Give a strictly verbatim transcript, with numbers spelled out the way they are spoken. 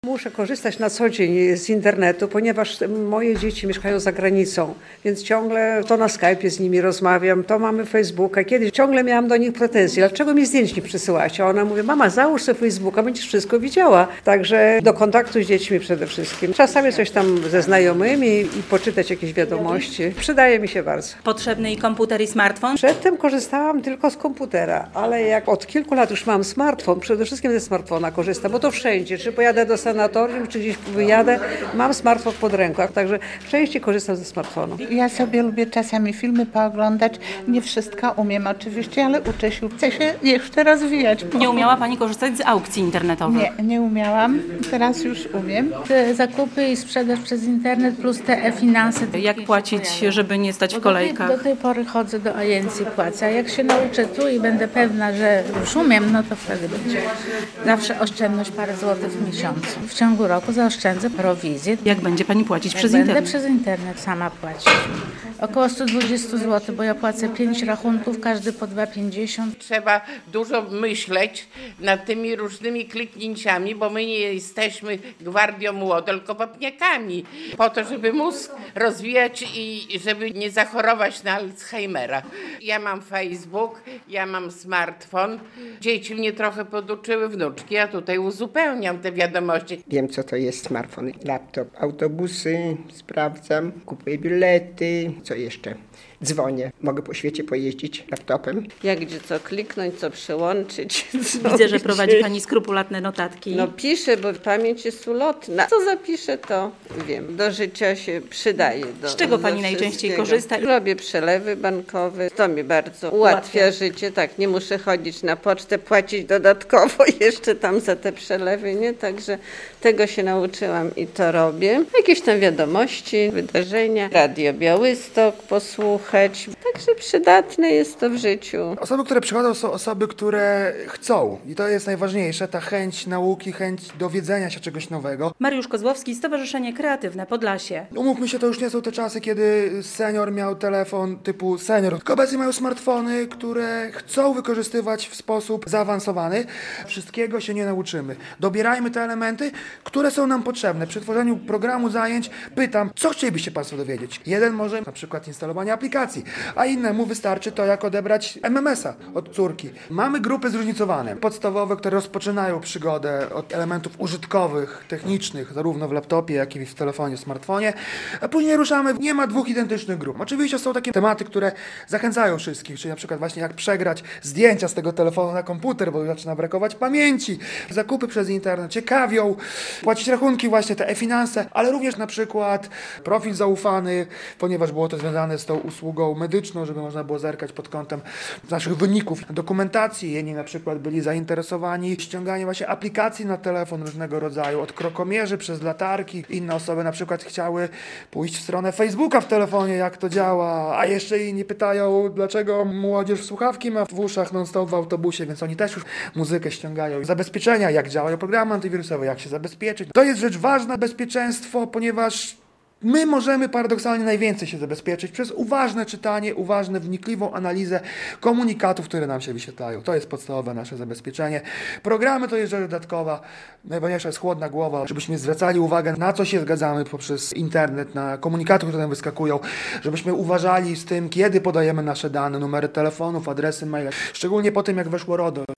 Muszę korzystać na co dzień z internetu, ponieważ moje dzieci mieszkają za granicą, więc ciągle to na Skype'ie z nimi rozmawiam, to mamy Facebooka. Kiedyś ciągle miałam do nich pretensje, dlaczego mi zdjęć nie przysyłacie? A ona mówi, mama, załóż sobie Facebooka, będziesz wszystko widziała. Także do kontaktu z dziećmi przede wszystkim. Czasami coś tam ze znajomymi i poczytać jakieś wiadomości. Przydaje mi się bardzo. Potrzebny i komputer, i smartfon? Przedtem korzystałam tylko z komputera, ale jak od kilku lat już mam smartfon, przede wszystkim ze smartfona korzystam, bo to wszędzie, czy pojadę do sanatorium, czy gdzieś wyjadę, mam smartfon pod ręką, także częściej korzystam ze smartfonu. Ja sobie lubię czasami filmy pooglądać, nie wszystko umiem oczywiście, ale uczę się, chcę się jeszcze rozwijać. Nie umiała Pani korzystać z aukcji internetowych? Nie, nie umiałam, teraz już umiem. Te zakupy i sprzedaż przez internet plus te e-finanse. Jak płacić, żeby nie stać w kolejkach? Do tej pory chodzę do agencji, płacę. A jak się nauczę tu i będę pewna, że już umiem, no to wtedy będzie. Zawsze oszczędność parę złotych w miesiącu. W ciągu roku zaoszczędzę prowizję. Jak będzie Pani płacić Jak przez będę internet? przez internet sama płacić. Około sto dwadzieścia złotych, bo ja płacę pięć rachunków, każdy po dwa pięćdziesiąt. Trzeba dużo myśleć nad tymi różnymi kliknięciami, bo my nie jesteśmy gwardią młodą, tylko wapniakami. Po to, żeby mózg rozwijać i żeby nie zachorować na Alzheimera. Ja mam Facebook, ja mam smartfon. Dzieci mnie trochę poduczyły, wnuczki, ja tutaj uzupełniam te wiadomości. Wiem, co to jest smartfon, laptop, autobusy, sprawdzam, kupuję bilety, co jeszcze? Dzwonię. Mogę po świecie pojeździć laptopem. Jak gdzie co kliknąć, co przełączyć. Co Widzę, że gdzie. prowadzi Pani skrupulatne notatki. No piszę, bo pamięć jest ulotna. Co zapiszę, to wiem. Do życia się przydaje. Do, Z czego Pani do najczęściej wszystkiego. korzysta? Robię przelewy bankowe. To mi bardzo ułatwia Ułatwia. życie. Tak, nie muszę chodzić na pocztę, płacić dodatkowo jeszcze tam za te przelewy, nie? Także tego się nauczyłam i to robię. Jakieś tam wiadomości, wydarzenia. Radio Białystok posłuchać. Także przydatne jest to w życiu. Osoby, które przychodzą, są osoby, które chcą. I to jest najważniejsze, ta chęć nauki, chęć dowiedzenia się czegoś nowego. Mariusz Kozłowski, Stowarzyszenie Kreatywne Podlasie. Umówmy się, to już nie są te czasy, kiedy senior miał telefon typu senior. Tylko obecnie mają smartfony, które chcą wykorzystywać w sposób zaawansowany. Wszystkiego się nie nauczymy. Dobierajmy te elementy, które są nam potrzebne. Przy tworzeniu programu zajęć pytam, co chcielibyście Państwo dowiedzieć? Jeden może na przykład instalowanie aplikacji, a innemu wystarczy to, jak odebrać em em es a od córki. Mamy grupy zróżnicowane, podstawowe, które rozpoczynają przygodę od elementów użytkowych, technicznych, zarówno w laptopie, jak i w telefonie, w smartfonie, a później ruszamy, nie ma dwóch identycznych grup. Oczywiście są takie tematy, które zachęcają wszystkich, czyli na przykład właśnie jak przegrać zdjęcia z tego telefonu na komputer, bo zaczyna brakować pamięci, zakupy przez internet, ciekawią, płacić rachunki, właśnie te e-finanse, ale również na przykład profil zaufany, ponieważ było to związane z tą usługą medyczną, żeby można było zerkać pod kątem naszych wyników dokumentacji. Jedni na przykład byli zainteresowani ściąganiem właśnie aplikacji na telefon różnego rodzaju, od krokomierzy przez latarki. Inne osoby na przykład chciały pójść w stronę Facebooka w telefonie, jak to działa, a jeszcze inni pytają, dlaczego młodzież słuchawki ma w uszach non-stop w autobusie, więc oni też już muzykę ściągają. Zabezpieczenia, jak działają programy antywirusowe, jak się zabezpieczyć. To jest rzecz ważna, bezpieczeństwo, ponieważ my możemy paradoksalnie najwięcej się zabezpieczyć przez uważne czytanie, uważne, wnikliwą analizę komunikatów, które nam się wyświetlają. To jest podstawowe nasze zabezpieczenie. Programy to jest rzecz dodatkowa. Najważniejsza jest chłodna głowa, żebyśmy zwracali uwagę, na co się zgadzamy poprzez internet, na komunikaty, które nam wyskakują, żebyśmy uważali z tym, kiedy podajemy nasze dane, numery telefonów, adresy maile. Szczególnie po tym, jak weszło RODO.